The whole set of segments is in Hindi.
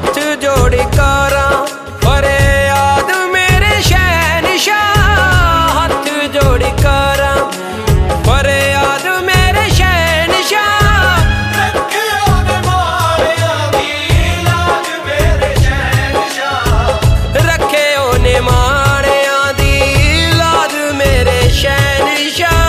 हथ जोड़ी करा फरियाद मेरे शहनशाह, हथ जोड़ी करा फरियाद मेरे शहनशाह। रखे ओने माड़ियां दी लाज मेरे शहनशाह, रखे ओने माड़ियां दी लाज मेरे शहनशाह।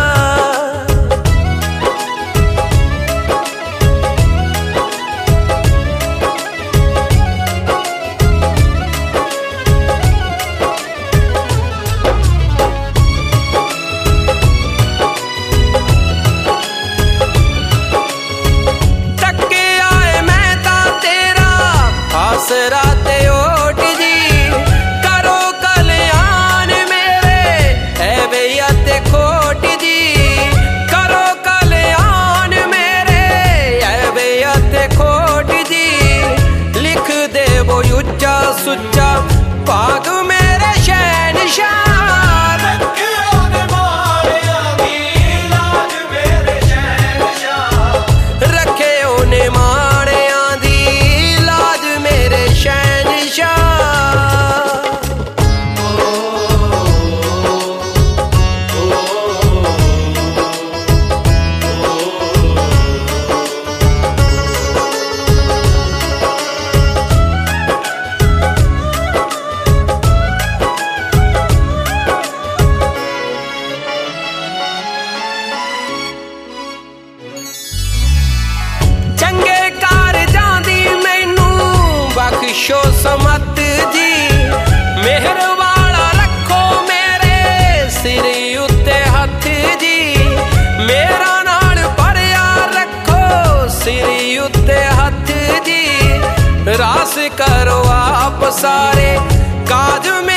आसरा ते ओट जी करो कल्याण मेरे है भैया ते खोट जी, करो कल्याण मेरे है भैया ते खोट जी। लिख दे वो उच्चा सुच्चा भाग मेरे शहनशाह। रखे ओने माड़ियां दी लाज मेरे शहनशाह, रखे ओने माड़ियां दी लाज मेरे शहनशाह। चंगे कारजां दी मैनू बख्शो समत जी, मेहर वाला रखो मेरे सिर उत्ते हथ जी। मेरा नाल भरिया रखो सिर उत्ते हथ जी, रास करो आप सारे काज